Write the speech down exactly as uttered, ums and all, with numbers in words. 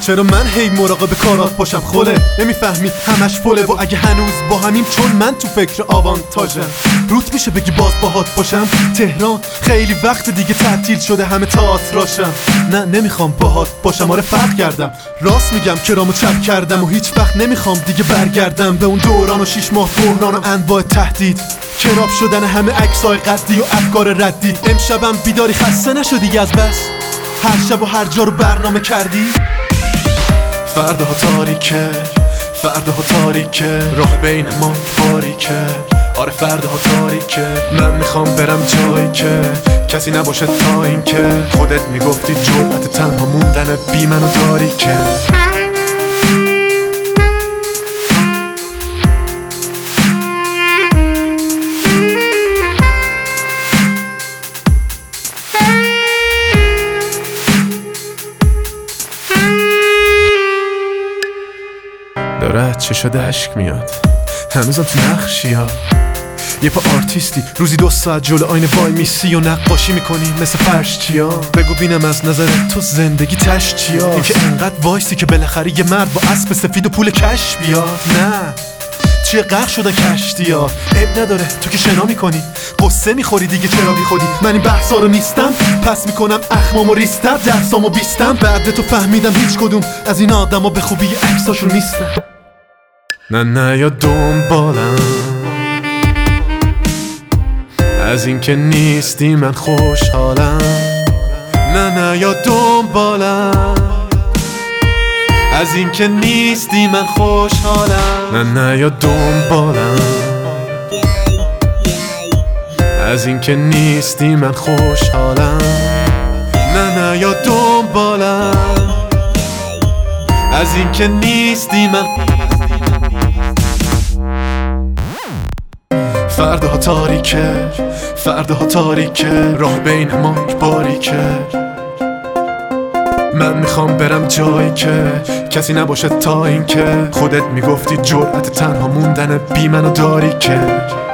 چرا من هی مراقب کارات باشم؟ خله نمیفهمی همش فله، و اگه هنوز با همین چون من تو فکر آوانتاژم. روت میشه بگی باز باهات باشم؟ تهران خیلی وقت دیگه تعطیل شده، همه تئاتراشم. نه نمیخوام باهات باشم، آره فرق کردم، راست میگم کرامو چپ کردم و هیچ وقت نمیخوام دیگه برگردم به اون دوران و شیش ماه بحران و انواع تهدید، کراب شدن همه عکسای قصدی و افکار ردی. امشبم بیداری خسته نشدی از بس هر شب و هر جا رو برنامه کردی؟ فرداها تاریکه، فرداها تاریکه، راه بین ما باریکه، آره فرداها تاریکه. من میخوام برم جایی که کسی نباشه تا این که خودت میگفتی جرأت تنها موندن بی منو داری که. داره چه شده اشک میاد، هنوزم تو نقشی ها. یه پا آرتیستی روزی دو ساعت جلو آینه وای میسی و نقاشی میکنی مثل فرش چیا. بگو بینم از نظر تو زندگی تش چیا؟ این که انقدر وایسی که بالاخره یه مرد با اسب سفید و پول کش بیاد. نه چیه غرق شدن کشتی ها، عیب نداره تو که شنا میکنی، قصه میخوری دیگه چرا بی خودی. من این بحثا رو نیستم، پس میکنم اخمامو ریستر، درسامو بیستم. بعد تو فهمیدم هیچ کدوم از این آدما به خوبی عکساشون نیستم. نه نه یا دنبالم از این که نیستی من خوشحالم. نه نه یا دنبالم از این که نیستی من خوشحالم. نه نه یا دنبالم از این که نیستی من خوشحالم. نه نه یا دنبالم از این که نیستی من. فرداها تاریکه، فرداها تاریکه، راه بین ما باریکه. من میخوام برم جایی که کسی نباشه تا این که خودت میگفتی جرأت تنها موندن بی منو داری که.